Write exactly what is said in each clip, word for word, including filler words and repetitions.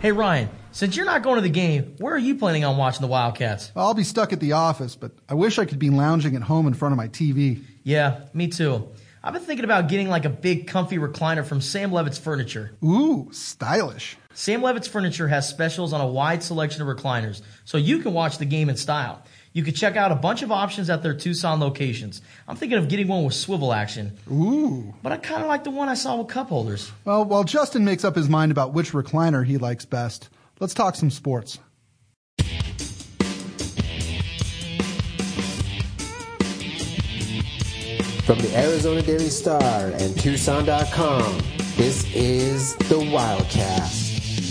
Hey Ryan, since you're not going to the game, where are you planning on watching the Wildcats? I'll be stuck at the office, but I wish I could be lounging at home in front of my T V. Yeah, me too. I've been thinking about getting like a big comfy recliner from Sam Levitt's Furniture. Ooh, stylish. Sam Levitt's Furniture has specials on a wide selection of recliners, so you can watch the game in style. You can check out a bunch of options at their Tucson locations. I'm thinking of getting one with swivel action. Ooh. But I kind of like the one I saw with cup holders. Well, while Justin makes up his mind about which recliner he likes best, let's talk some sports. From the Arizona Daily Star and Tucson dot com, this is the Wildcast.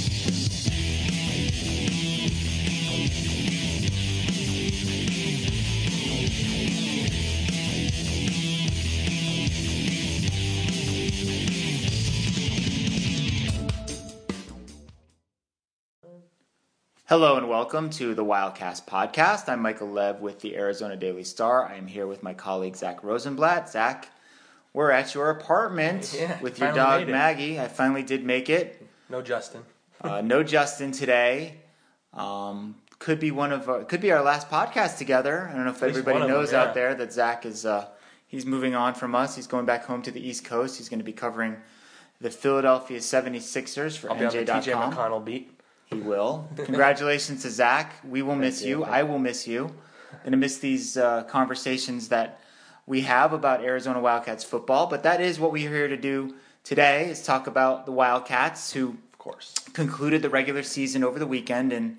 Hello and welcome to the Wildcast podcast. I'm Michael Lev with the Arizona Daily Star. I am here with my colleague Zach Rosenblatt. Zach, we're at your apartment yeah, with your dog Maggie. I finally did make it. No Justin. uh, no Justin today. Um, could be one of our, could be our last podcast together. I don't know if everybody knows them, yeah. out there that Zach is uh, he's moving on from us. He's going back home to the East Coast. He's going to be covering the Philadelphia seventy-sixers for I'll N J dot com. Be on the T J McConnell beat. He will. Congratulations to Zach. We will miss you. I will miss you. Going to miss these uh, conversations that we have about Arizona Wildcats football. But that is what we're here to do today, is talk about the Wildcats, who, of course, concluded the regular season over the weekend in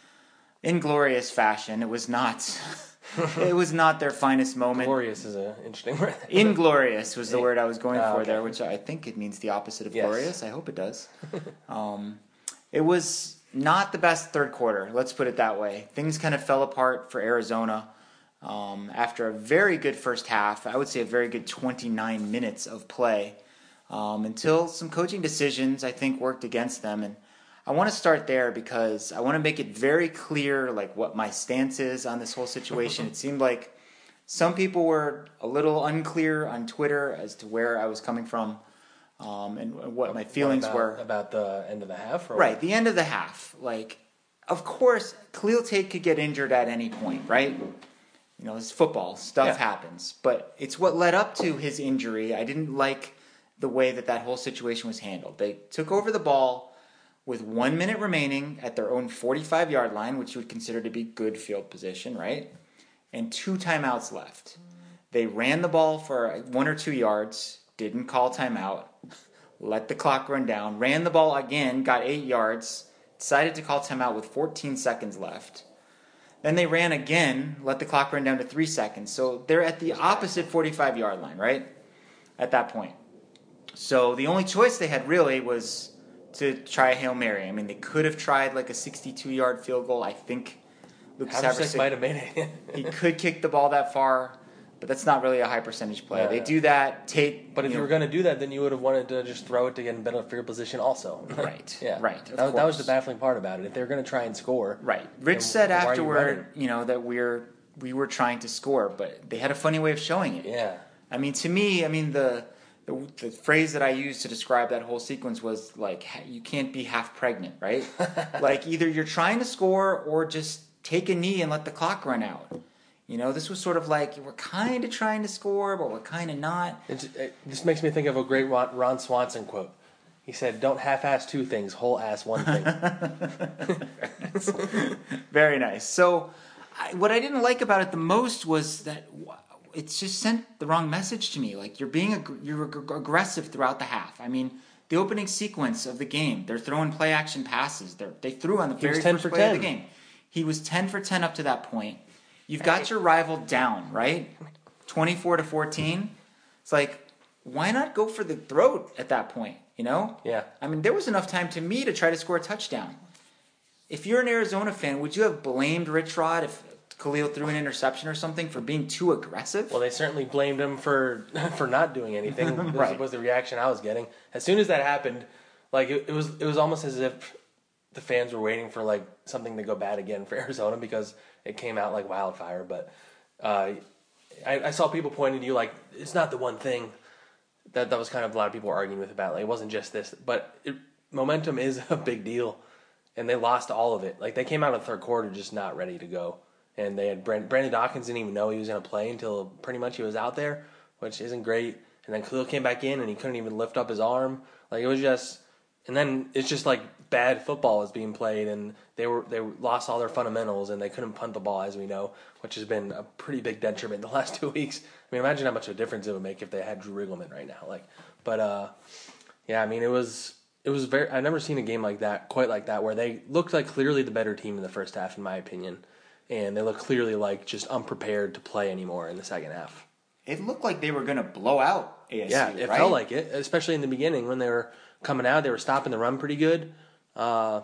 in glorious fashion. It was not. It was not their finest moment. Glorious is an interesting word. Inglorious was the word I was going oh, for okay. there, which I think it means the opposite of yes. glorious. I hope it does. Um, it was not the best third quarter, let's put it that way. Things kind of fell apart for Arizona um, after a very good first half. I would say a very good twenty-nine minutes of play um, until some coaching decisions, I think, worked against them. And I want to start there because I want to make it very clear like what my stance is on this whole situation. It seemed like some people were a little unclear on Twitter as to where I was coming from. Um, and what my feelings what about, were about the end of the half, or right? what? The end of the half. Like, of course, Khalil Tate could get injured at any point, right? You know, it's football. Stuff yeah. happens, but it's what led up to his injury. I didn't like the way that that whole situation was handled. They took over the ball with one minute remaining at their own forty-five yard line, which you would consider to be good field position, right? And two timeouts left. They ran the ball for one or two yards. Didn't call timeout, let the clock run down, ran the ball again, got eight yards, decided to call timeout with fourteen seconds left. Then they ran again, let the clock run down to three seconds. So they're at the opposite forty-five yard line, right? At that point. So the only choice they had really was to try a Hail Mary. I mean, they could have tried like a sixty-two yard field goal. I think Lucas Havlicek might have made it. He could kick the ball that far. But that's not really a high percentage play. Yeah. They do that. Tate. But if you, you were going to do that, then you would have wanted to just throw it to get in better field position also. Right. yeah. Right. That, that was the baffling part about it. If they were going to try and score. Right. Rich said afterward, you, you know, that we're we were trying to score, but they had a funny way of showing it. Yeah. I mean, to me, I mean the the, the phrase that I used to describe that whole sequence was like, you can't be half pregnant, right? Like either you're trying to score or just take a knee and let the clock run out. You know, this was sort of like, we're kind of trying to score, but we're kind of not. It's, it just makes me think of a great Ron, Ron Swanson quote. He said, don't half-ass two things, whole-ass one thing. Very nice. Very nice. So I, what I didn't like about it the most was that it just sent the wrong message to me. Like, you're being ag- you're ag- aggressive throughout the half. I mean, the opening sequence of the game, they're throwing play-action passes. They're, they threw on the very first play of the game. He was ten for ten up to that point. You've got your rival down, right? twenty-four to fourteen. It's like, why not go for the throat at that point, you know? Yeah. I mean, there was enough time to me to try to score a touchdown. If you're an Arizona fan, would you have blamed Rich Rod if Khalil threw an interception or something for being too aggressive? Well, they certainly blamed him for for not doing anything. This Right. was the reaction I was getting. As soon as that happened, like it, it was it was almost as if the fans were waiting for like something to go bad again for Arizona because it came out like wildfire. But uh, I, I saw people pointing to you like, it's not the one thing. That that was kind of a lot of people were arguing with about. Like, it wasn't just this. But it, momentum is a big deal and they lost all of it. Like they came out in the third quarter just not ready to go, and they had Brand- Brandon Dawkins didn't even know he was going to play until pretty much he was out there, which isn't great. And then Khalil came back in and he couldn't even lift up his arm. Like it was just, and then it's just like bad football was being played, and they were they lost all their fundamentals, and they couldn't punt the ball, as we know, which has been a pretty big detriment the last two weeks. I mean, imagine how much of a difference it would make if they had Drew Riggleman right now. Like, but uh, yeah, I mean, it was it was very. I've never seen a game like that, quite like that, where they looked like clearly the better team in the first half, in my opinion, and they looked clearly like just unprepared to play anymore in the second half. It looked like they were going to blow out A S U, Yeah, it right? felt like it, especially in the beginning when they were coming out. They were stopping the run pretty good. Uh,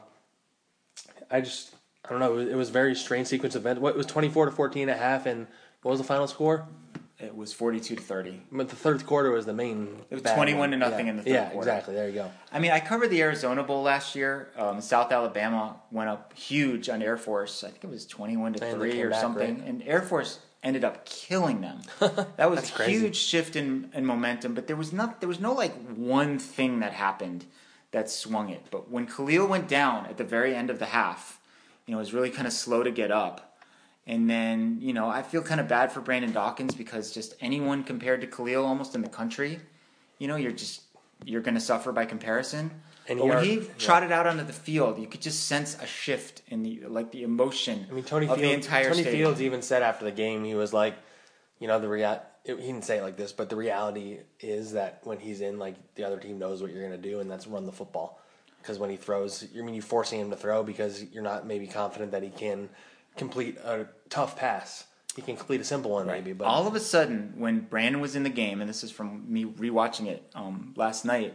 I just, I don't know. It was, it was a very strange sequence of events. What, it was twenty-four to fourteen at half, and what was the final score? It was forty-two to thirty. But the third quarter was the main. It was bad twenty-one one. to nothing yeah. in the third yeah, quarter. exactly. There you go. I mean, I covered the Arizona Bowl last year. Um, South Alabama went up huge on Air Force. I think it was twenty-one to And they three came or back, something. right? And Air Force ended up killing them. That was That's a crazy. huge shift in, in momentum. But there was not there was no like one thing that happened that swung it. But when Khalil went down at the very end of the half, you know, it was really kind of slow to get up. And then, you know, I feel kind of bad for Brandon Dawkins because just anyone compared to Khalil almost in the country, you know, you're just you're going to suffer by comparison. And but he when are- he yeah. trotted out onto the field, you could just sense a shift in the like the emotion I mean, Tony of Fields, the entire Tony stadium. Fields even said after the game, he was like, you know, the rea- it, he didn't say it like this, but the reality is that when he's in, like, the other team knows what you're going to do, and that's run the football. Because when he throws, I mean, you're forcing him to throw because you're not maybe confident that he can complete a tough pass. He can complete a simple one, maybe. But All of a sudden, when Brandon was in the game, and this is from me rewatching it um, last night,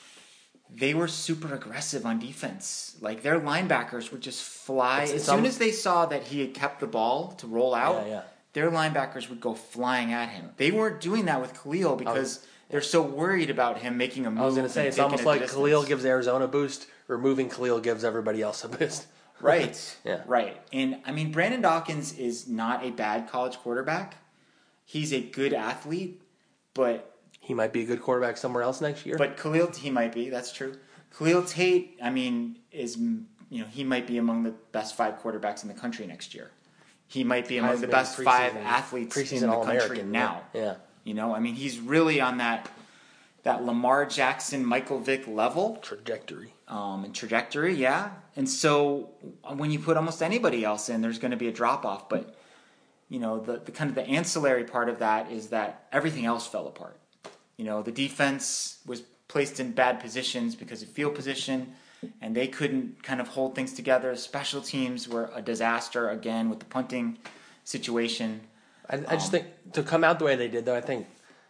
they were super aggressive on defense. Like their linebackers would just fly It's- as it's soon al- as they saw that he had kept the ball to roll out. Yeah, yeah. Their linebackers would go flying at him. They weren't doing that with Khalil because they're so worried about him making a move. I was going to say, and it's taking almost a like distance. Khalil gives Arizona a boost, removing Khalil gives everybody else a boost. Right. Yeah. Right. And I mean, Brandon Dawkins is not a bad college quarterback. He's a good athlete, but He might be a good quarterback somewhere else next year. but Khalil he might be. That's true. Khalil Tate, I mean, is you know he might be among the best five quarterbacks in the country next year. He might be among the Heisman best five preseason- athletes preseason in the All-American, country now. Yeah. You know, I mean, he's really on that that Lamar Jackson, Michael Vick level. Trajectory. Um, and trajectory, yeah. And so when you put almost anybody else in, there's going to be a drop off. But you know, the, the kind of the ancillary part of that is that everything else fell apart. You know, the defense was placed in bad positions because of field position, and they couldn't kind of hold things together. Special teams were a disaster again with the punting situation. I, I just think to come out the way they did, though, I think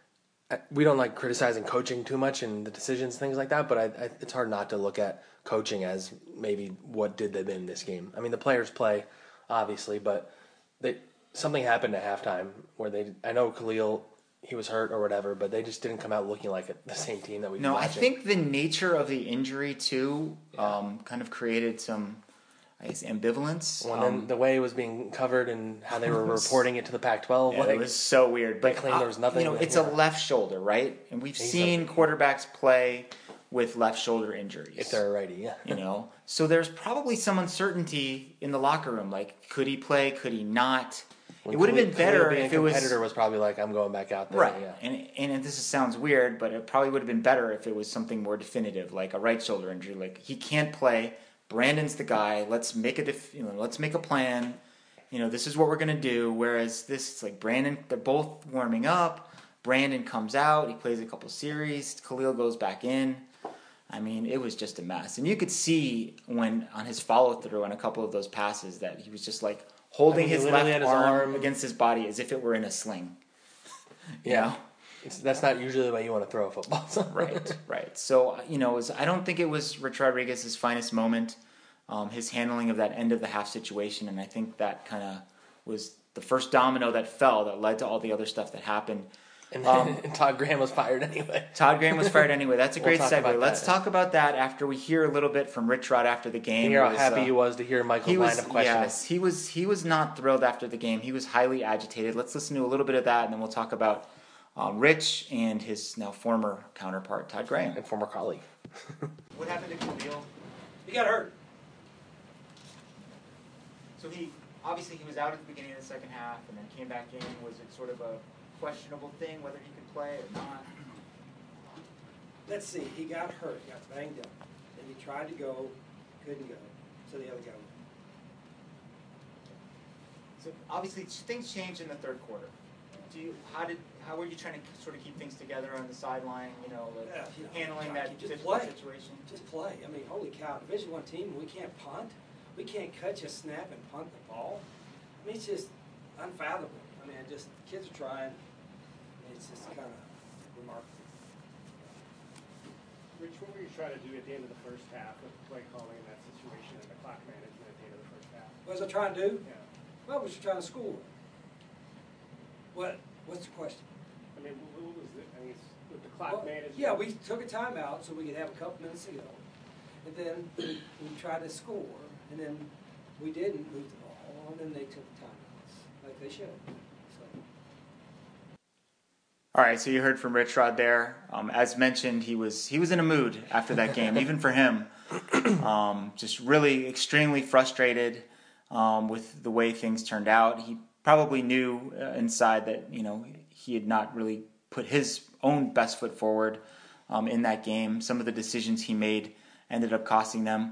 I- we don't like criticizing coaching too much and the decisions, things like that. But I, I, it's hard not to look at coaching as maybe what did them in this game. I mean, the players play, obviously, but they, something happened at halftime where they. I know Khalil, he was hurt or whatever, but they just didn't come out looking like it, the same team that we. No, I watching. think the nature of the injury too um, kind of created some, I guess, ambivalence. Well, and Um, then the way it was being covered and how they were reporting it to the Pac twelve, Yeah, like, it was so weird. But claimed there was nothing- You know, it's yeah. a left shoulder, right? And we've He's seen a- quarterbacks play with left shoulder injuries. if they're righty, yeah. you know, so there's probably some uncertainty in the locker room. Like, could he play? Could he not? When it would have Khalil- been better Khalil being if a it was competitor was probably like, I'm going back out there. right. Yeah. And and this sounds weird, but it probably would have been better if it was something more definitive, like a right shoulder injury. Like he can't play. Brandon's the guy. Let's make a def- you know, let's make a plan. You know, this is what we're gonna do. Whereas this, it's like Brandon. They're both warming up. Brandon comes out. He plays a couple series. Khalil goes back in. I mean, it was just a mess. And you could see when on his follow through on a couple of those passes that he was just like holding I mean, he his literally left had his arm, arm- against his body as if it were in a sling. You Yeah. know? It's, that's not usually the way you want to throw a football. So. Right, right. So, you know, it was, I don't think it was Rich Rodriguez's finest moment, um, his handling of that end of the half situation. And I think that kind of was the first domino that fell that led to all the other stuff that happened. And, Um, and Todd Graham was fired anyway. Todd Graham was fired anyway. That's a We'll great talk segue. about Let's that. talk about that after we hear a little bit from Rich Rod after the game. And hear how was, happy uh, he was to hear Michael's he line was, of questioning. yes, he was. He was not thrilled after the game. He was highly agitated. Let's listen to a little bit of that, and then we'll talk about uh, Rich and his now former counterpart, Todd Graham. And former colleague. What happened to Khalil? He got hurt. So he obviously he was out at the beginning of the second half and then came back in. Was it sort of a questionable thing whether he could play or not? Let's see. He got hurt. He got banged up, and he tried to go, couldn't go. So the other guy went. So obviously things changed in the third quarter. Do you how did how were you trying to sort of keep things together on the sideline? You know, like Yeah, you know, handling God, that you just difficult play. situation. Just play. I mean, holy cow! Division One team, we can't punt. We can't catch a snap and punt the ball. I mean, it's just unfathomable. I mean, just kids are trying. It's just kind of remarkable. Rich, what were you trying to do at the end of the first half with play calling in that situation and the clock management at the end of the first half? What was I trying to do? Yeah. Well, we were trying to score. What? What's the question? I mean, what what was it? I mean, it's with the clock Well, management. yeah, we took a timeout so we could have a couple minutes to go, and then we, we tried to score, and then we didn't move the ball, and then they took the timeouts like they should. So. All right, so you heard from Rich Rod there. Um, as mentioned, he was he was in a mood after that game, even for him. Um, just really extremely frustrated um, with the way things turned out. He probably knew uh, inside that you know he had not really put his own best foot forward um, in that game. Some of the decisions he made ended up costing them.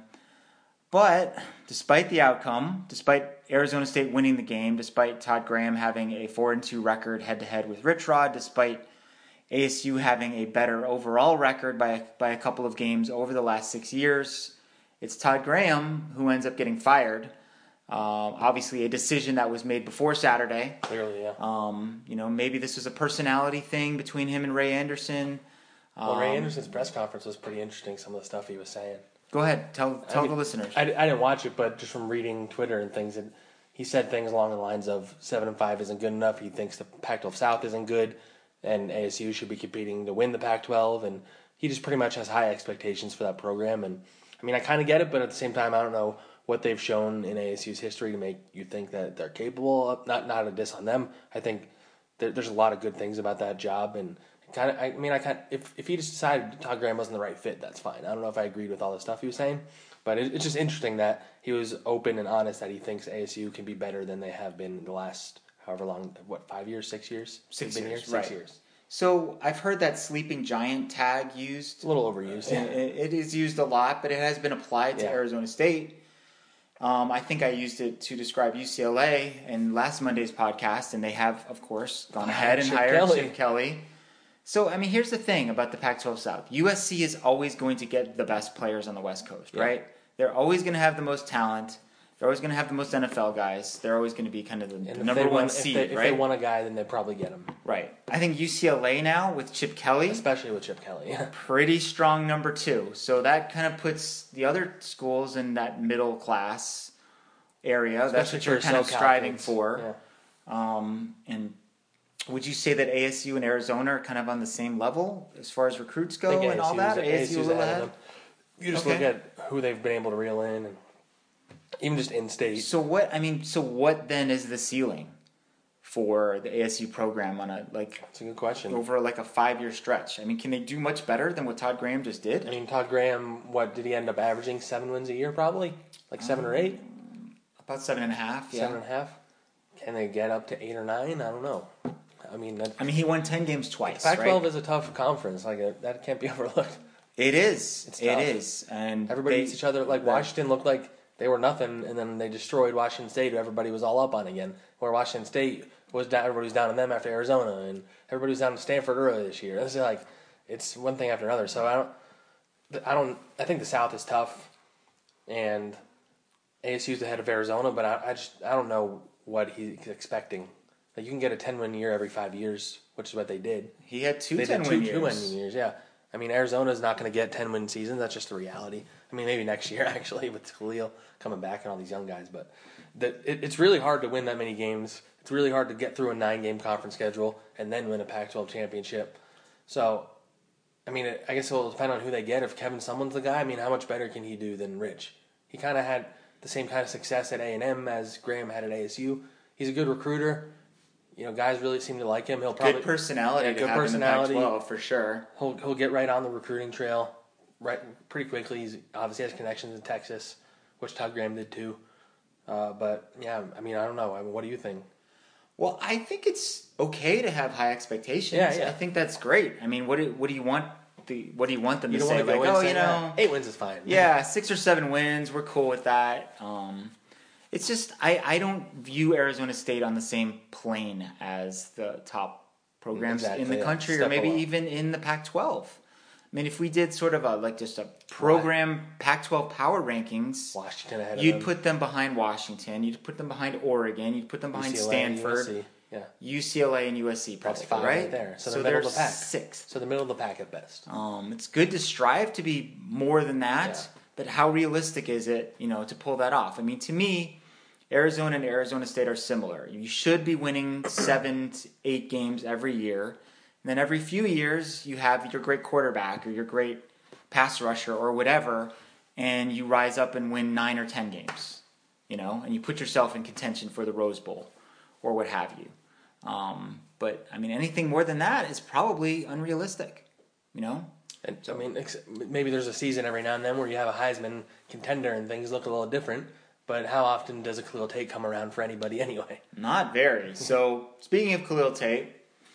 But despite the outcome, despite Arizona State winning the game, despite Todd Graham having a four and two record head-to-head with Rich Rod, despite A S U having a better overall record by a, by a couple of games over the last six years, it's Todd Graham who ends up getting fired. Uh, obviously, a decision that was made before Saturday. Clearly, yeah. Um, you know, maybe this was a personality thing between him and Ray Anderson. Um, Well, Ray Anderson's press conference was pretty interesting, some of the stuff he was saying. Go ahead, tell tell I mean, the listeners. I, I didn't watch it, but just from reading Twitter and things, it, he said things along the lines of seven and five isn't good enough. He thinks the Pac twelve South isn't good, and A S U should be competing to win the Pac twelve. And he just pretty much has high expectations for that program. And I mean, I kind of get it, but at the same time, I don't know what they've shown in A S U's history to make you think that they're capable of. Not not a diss on them. I think there, there's a lot of good things about that job, and kind of. I mean, I kind if if he just decided Todd Graham wasn't the right fit, that's fine. I don't know if I agreed with all the stuff he was saying, but it, it's just interesting that he was open and honest that he thinks A S U can be better than they have been in the last however long. What five years, six years, Six They've been years, here? Six right. years. So I've heard that sleeping giant tag used. It's a little overused. It, it is used a lot, but it has been applied to Yeah. Arizona State. Um, I think I used it to describe U C L A in last Monday's podcast, and they have, of course, gone ahead and Chip hired Kelly. Chip Kelly. So, I mean, here's the thing about the Pac twelve South. U S C is always going to get the best players on the West Coast, Yeah. right? They're always going to have the most talent. They're always going to have the most N F L guys. They're always going to be kind of the, And the if number they one want, seed, if they, right? If they want a guy, then they probably get him, Right. I think U C L A now with Chip Kelly, especially with Chip Kelly. Yeah. pretty strong number two. So that kind of puts the other schools in that middle class area. That's Especially what you're for kind of SoCal striving kids. for. Yeah. Um, and would you say that A S U and Arizona are kind of on the same level as far as recruits I go think and all that? A S U's A S U a little ahead ahead? of them. You just Okay. look at who they've been able to reel in, and even just in state. So what? I mean, so what then is the ceiling for the A S U program on a like That's a good question. over like a five year stretch? I mean, can they do much better than what Todd Graham just did? I mean, Todd Graham, what did he end up averaging? Seven wins a year, probably, like seven or eight, About seven and a half. Yeah. seven and a half. Can they get up to eight or nine? I don't know. I mean, that, I mean, he won ten games twice. Pac twelve right? is a tough conference. Like a, that can't be overlooked. It is. It's It tough. is. And Everybody they- beats each other. Like that- Washington looked like they were nothing, and then they destroyed Washington State, who everybody was all up on again. Where Washington State was down, everybody was down on them after Arizona, and everybody was down on Stanford early this year. It's like it's one thing after another. So I don't, I don't, I think the South is tough, and A S U's ahead of Arizona, but I, I just I don't know what he's expecting. Like you can get a ten win year every five years, which is what they did. He had two They ten did win two, years. two win years, yeah. I mean, Arizona's not going to get ten win seasons. That's just the reality. I mean, maybe next year actually with Khalil coming back and all these young guys, but the, it, it's really hard to win that many games. It's really hard to get through a nine game conference schedule and then win a Pac twelve championship. So, I mean, it, I guess it will depend on who they get. If Kevin Sumlin's the guy, I mean, how much better can he do than Rich? He kind of had the same kind of success at A and M as Graham had at A S U. He's a good recruiter. You know, guys really seem to like him. He'll probably Good personality Yeah, to good have personality. in the Pac twelve for sure. He'll he'll get right on the recruiting trail, right pretty quickly. He's obviously has connections in Texas, which Todd Graham did too. Uh, but yeah, I mean, I don't know. I mean, what do you think? Well, I think it's okay to have high expectations. Yeah, yeah. I think that's great. I mean, what do, what do you want? The, what do you want them You to don't say? want to go Like, in oh, saying, you know, "Yeah, eight wins is fine." yeah, six or seven wins, we're cool with that. Um, it's just I, I don't view Arizona State on the same plane as the top programs Exactly, in the yeah. country, or Step maybe below. even in the Pac twelve. I mean, if we did sort of a like just a program Pac twelve power rankings, Washington ahead of you'd them. put them behind Washington, you'd put them behind Oregon, you'd put them behind U C L A, Stanford, U S C. Yeah, U C L A, and U S C. that's Probably, five right? right there. So, so the middle they're of the pack. sixth. So the middle of the pack at best. Um, it's good to strive to be more than that, Yeah. but how realistic is it, you know, to pull that off? I mean, to me, Arizona and Arizona State are similar. You should be winning seven to eight games every year, and then every few years you have your great quarterback or your great pass rusher or whatever, and you rise up and win nine or ten games, you know, and you put yourself in contention for the Rose Bowl or what have you. Um, but I mean, anything more than that is probably unrealistic, you know. And I mean, ex- maybe there's a season every now and then where you have a Heisman contender and things look a little different. But how often does a Khalil Tate come around for anybody anyway? Not very. So speaking of Khalil Tate,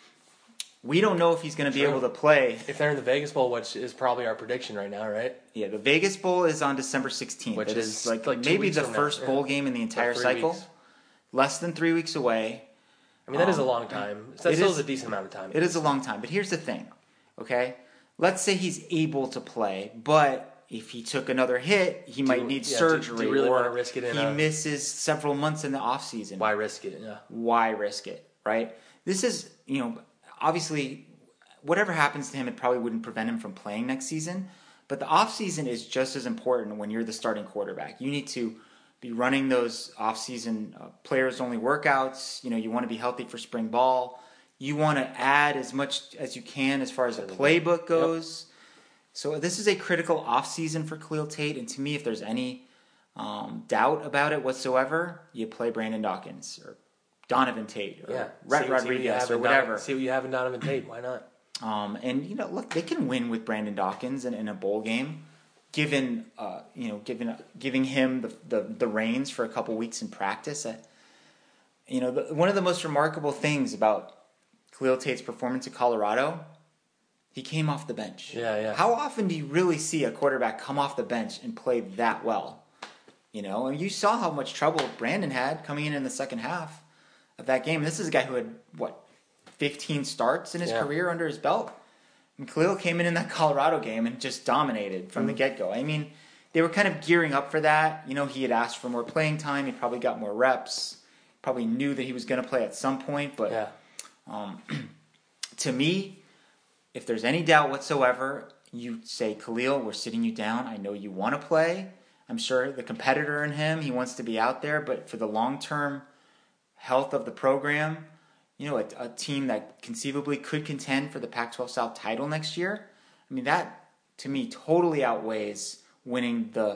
we don't know if he's going to be True. able to play. If they're in the Vegas Bowl, which is probably our prediction right now, right? Yeah, the Vegas Bowl is on December sixteenth, Which It is like, like two maybe weeks the from now, first yeah. bowl game in the entire three cycle. weeks. Less than three weeks away. I mean, that is a Um, long time. That it still is- is a decent amount of time. It is a long time, but here's the thing, okay? Let's say he's able to play, but if he took another hit, he might you- need yeah, do- do you surgery, really or wanna risk it in he a- misses several months in the off season. Why risk it? Yeah. Why risk it, right? This is, you know, obviously, whatever happens to him, it probably wouldn't prevent him from playing next season. But the offseason is just as important when you're the starting quarterback. You need to be running those off-season uh, players-only workouts. You know, you want to be healthy for spring ball. You want to add as much as you can as far as the playbook goes. So this is a critical off-season for Khalil Tate. And to me, if there's any um, doubt about it whatsoever, you play Brandon Dawkins or Donovan Tate or Yeah. Rhett See- see what you Rodriguez have or in whatever. Donovan, see what you have in Donovan Tate. Why not? Um, and you know, look, they can win with Brandon Dawkins in, in a bowl game, given uh, you know, given giving him the, the the reins for a couple weeks in practice. I, you know, the, one of the most remarkable things about Khalil Tate's performance at Colorado, he came off the bench. Yeah, yeah. How often do you really see a quarterback come off the bench and play that well? You know, and you saw how much trouble Brandon had coming in in the second half of that game. This is a guy who had what fifteen starts in his Yeah. career under his belt. And Khalil came in in that Colorado game and just dominated from Mm-hmm. the get-go. I mean, they were kind of gearing up for that. You know, he had asked for more playing time. He probably got more reps. Probably knew that he was going to play at some point. But Yeah. um, to me, if there's any doubt whatsoever, you say, Khalil, we're sitting you down. I know you want to play. I'm sure the competitor in him, he wants to be out there. But for the long-term health of the program, you know, a, a team that conceivably could contend for the Pac twelve South title next year, I mean, that, to me, totally outweighs winning the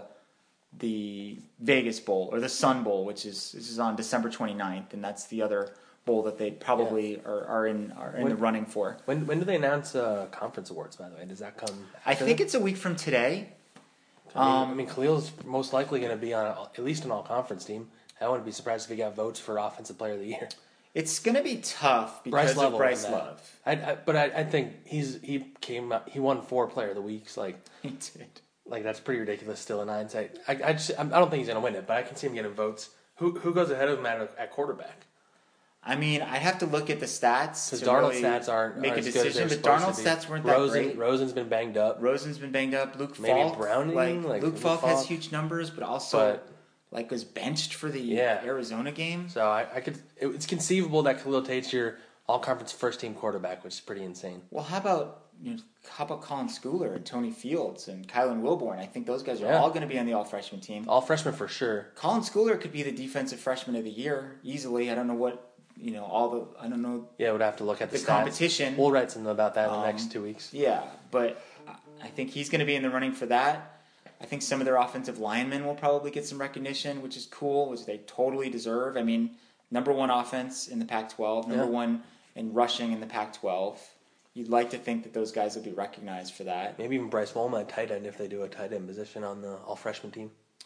the Vegas Bowl or the Sun Bowl, which is this is on December twenty-ninth, and that's the other bowl that they probably are, are in are in When- the running for. When when do they announce uh, conference awards? By the way, does that come? I after think that? it's a week from today. I mean, um, I mean, Khalil's most likely going to be on a, at least an all conference team. I wouldn't be surprised if he got votes for offensive player of the year. It's going to be tough Bryce because Love of will Bryce win that. Love. I, I, but I, I think he's he came out- he won four player of the weeks. Like He did. like that's pretty ridiculous still in hindsight. I I, just, I don't think he's going to win it, but I can see him getting votes. Who who goes ahead of him at, at quarterback? I mean, I have to look at the stats Because to Darnold's really stats aren't make aren't a as good as decision, they're but supposed Darnold's to be. stats weren't that Rosen, great. Rosen's been banged up. Rosen's been banged up. Luke Maybe Falk, Browning, like, like Luke Luke Falk has Falk. huge numbers, but also But- like was benched for the Yeah. Arizona game. So I, I could. It, it's conceivable that Khalil Tate's your all conference first team quarterback, which is pretty insane. Well, how about you know, how about Colin Schooler and Tony Fields and Kylan Wilborn? I think those guys are Yeah. all going to be on the all freshman team. All freshmen for sure. Colin Schooler could be the defensive freshman of the year easily. I don't know what you know all the I don't know Yeah, we'd have to look at the, the stats. competition. We'll write something about that in the Um, next two weeks. Yeah, but I think he's going to be in the running for that. I think some of their offensive linemen will probably get some recognition, which is cool, which they totally deserve. I mean, number one offense in the Pac twelve, number Yeah. one in rushing in the Pac twelve. You'd like to think that those guys will be recognized for that. Maybe even Bryce Wolma at tight end if they do a tight end position on the all freshman team.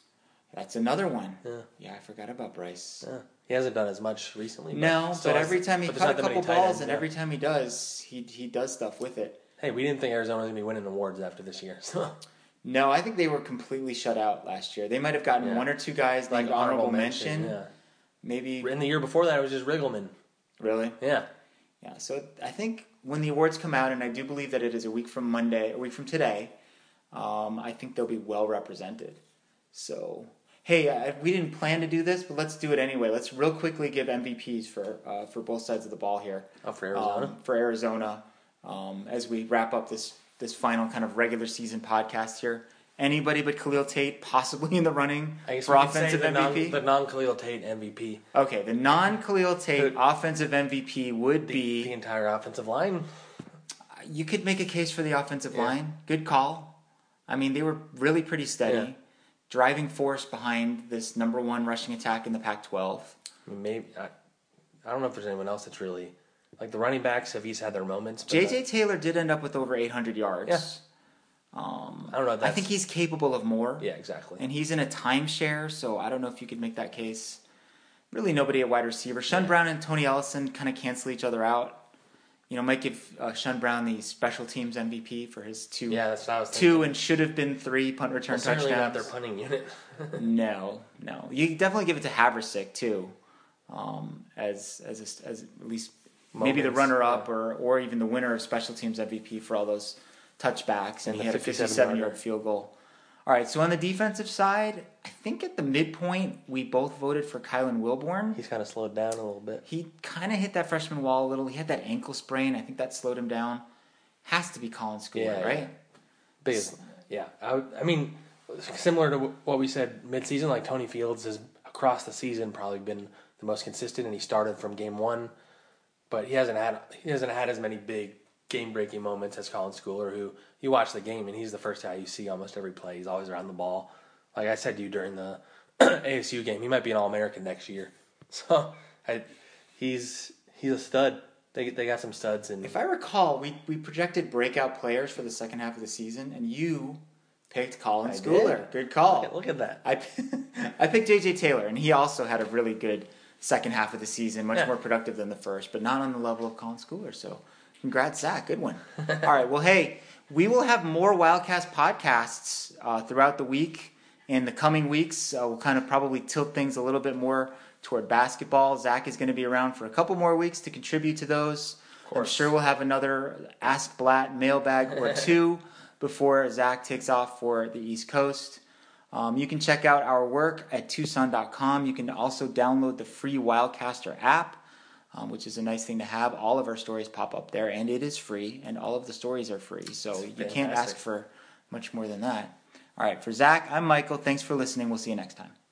That's another one. Yeah. Yeah, I forgot about Bryce. Yeah. He hasn't done as much recently. No, still but has- every time he but there's caught a not that many couple tight balls, ends, and yeah. every time he does, he he does stuff with it. Hey, we didn't think Arizona was going to be winning awards after this year. So No, I think they were completely shut out last year. They might have gotten Yeah. one or two guys like honorable mention. Yeah. Maybe. And the year before that, it was just Riggleman. Really? Yeah. Yeah, so I think when the awards come out, and I do believe that it is a week from Monday, a week from today, um, I think they'll be well represented. So, hey, uh, we didn't plan to do this, but let's do it anyway. Let's real quickly give M V Ps for uh, for both sides of the ball here. Oh, for Arizona? Um, for Arizona, um, as we wrap up this this final kind of regular season podcast here. Anybody but Khalil Tate possibly in the running I guess for we could say offensive the M V P? non, the non-Khalil Tate M V P. Okay, the non-Khalil Tate Who- offensive M V P would The, be... the entire offensive line. You could make a case for the offensive Yeah. line. Good call. I mean, they were really pretty steady. Yeah. Driving force behind this number one rushing attack in the Pac twelve. I mean, maybe I, I don't know if there's anyone else that's really like the running backs have each had their moments. But J J the- Taylor did end up with over eight hundred yards. Yeah. Um, I don't know. I That's, think he's capable of more. yeah, exactly. And he's in a timeshare, so I don't know if you could make that case. Really nobody at wide receiver. Shun Brown and Tony Ellison kind of cancel each other out. You know, might give uh, Shun Brown the special teams M V P for his two, Yeah, that's what I was two thinking. and should have been three punt return Well, certainly not touchdowns. their punting unit. No, no. You definitely give it to Haversick too, um, as as a, as at least maybe the Moments, runner up yeah. or or even the winner of special teams M V P for all those touchbacks, and, And he the had a fifty-seven fifty-seven yard yarder. field goal. All right, so on the defensive side, I think at the midpoint we both voted for Kylan Wilborn. He's kind of slowed down a little bit. He kind of hit that freshman wall a little. He had that ankle sprain. I think that slowed him down. Has to be Colin Schooler, Yeah, right? yeah. Biggest, yeah. I, would- I mean, similar to what we said midseason, like Tony Fields has across the season probably been the most consistent, and he started from game one, but he hasn't had he hasn't had as many big game breaking moments as Colin Schooler, who you watch the game and he's the first guy you see almost every play. He's always around the ball. Like I said to you during the A S U game, he might be an All American next year. So I, he's he's a stud. They they got some studs, and If I recall, we, we projected breakout players for the second half of the season, and you picked Colin I Schooler. did. Good call. look at, look at that. I, I picked J J Taylor, and he also had a really good second half of the season, much Yeah. more productive than the first, but not on the level of Colin Schooler. So congrats, Zach. Good one. All right. Well, hey, we will have more Wildcast podcasts uh, throughout the week. In the coming weeks, uh, we'll kind of probably tilt things a little bit more toward basketball. Zach is going to be around for a couple more weeks to contribute to those. I'm sure we'll have another Ask Blatt mailbag or two before Zach takes off for the East Coast. Um, you can check out our work at Tucson dot com. You can also download the free Wildcaster app, um, which is a nice thing to have. All of our stories pop up there, and it is free, and all of the stories are free. So It's you can't ask fantastic. for much more than that. All right, for Zach, I'm Michael. Thanks for listening. We'll see you next time.